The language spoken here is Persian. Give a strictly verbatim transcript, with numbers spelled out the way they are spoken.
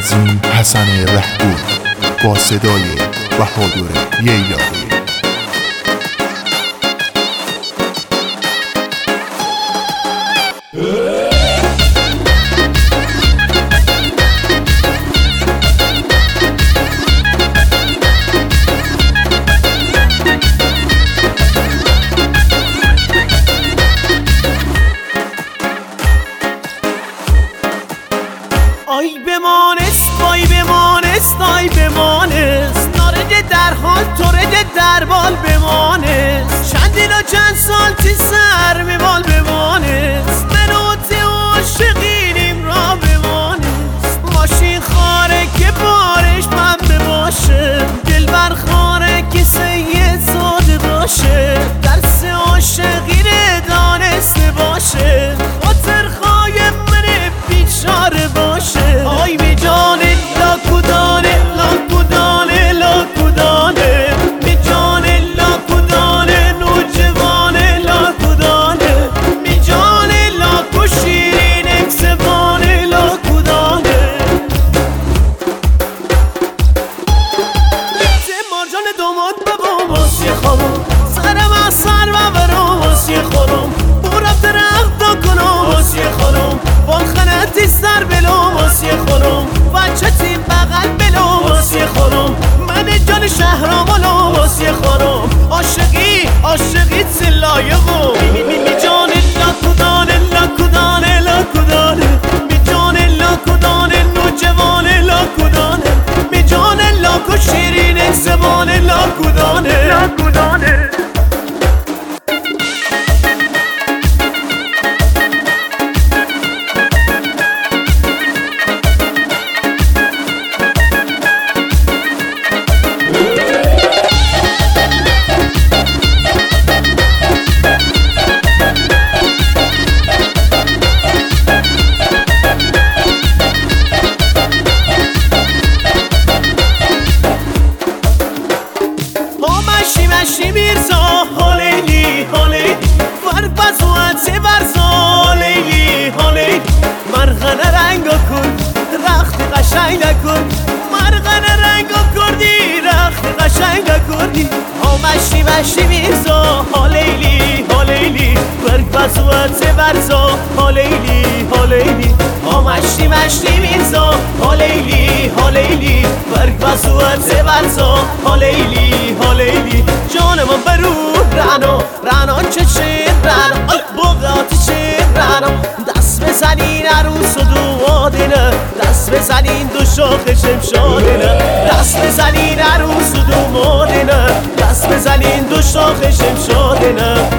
عظیم حسن رهبور با صدای بهادر ییلایی. آی بمانست وای بمانست آی بمانست نارنج در حال تورج در بال بمانست چندین و چند سال تی سر میبال بمانست منوت عاشقینیم را بمانست ماشین خاره که بارش من بباشه دلبر خاره که سید ساده باشه درس عاشقی دانسته باشه خاطر خواهی من بیچاره باشه آی می جانه لاکودانه لاکودانه لاکودانه می جانه لاکودانه نوجوانه لاکودانه می جانه لاکو شیرین اکسبانه لاکودانه تمار جان دومات بابا واسی خانم سرم از سر و برام واسی خانم برم درخت دا کنم واسی خانم بالخنتی سر بلو واسی خانم بچه تی بغل بلو واسی خانم من جان شهرامانو واسی خانم عاشقی عاشقی تلایقو می می می جان لاکودانه لاکودانه لاکودانه می جان لاکودانه نوجوانه لاکودانه می جان لاکو شیرین زبانه لاکودانه لاکودانه مشی میرزا هالیلی هالی ور بزوانتی برزا هالیلی هالی مرغن رنگا کرد رخت قشنگ کن مرغن رنگا کردی رخت قشنگ کردی ها مشی مشی میرزا هالیلی هالیلی ور بزوانتی برزا هالیلی هالیلی ها مشی مشی میرزا هالیلی هالیلی ور بزوانتی برزا هالیلی هالیلی جانم برو رانو رانو چه چه رانو آی بغاتی چه رانو دست بزنین عروس و دومادینه دست بزنین دو شاخ شمشادینه دست بزنین عروس و دومادینه دست بزنین دو شاخ شمشادینه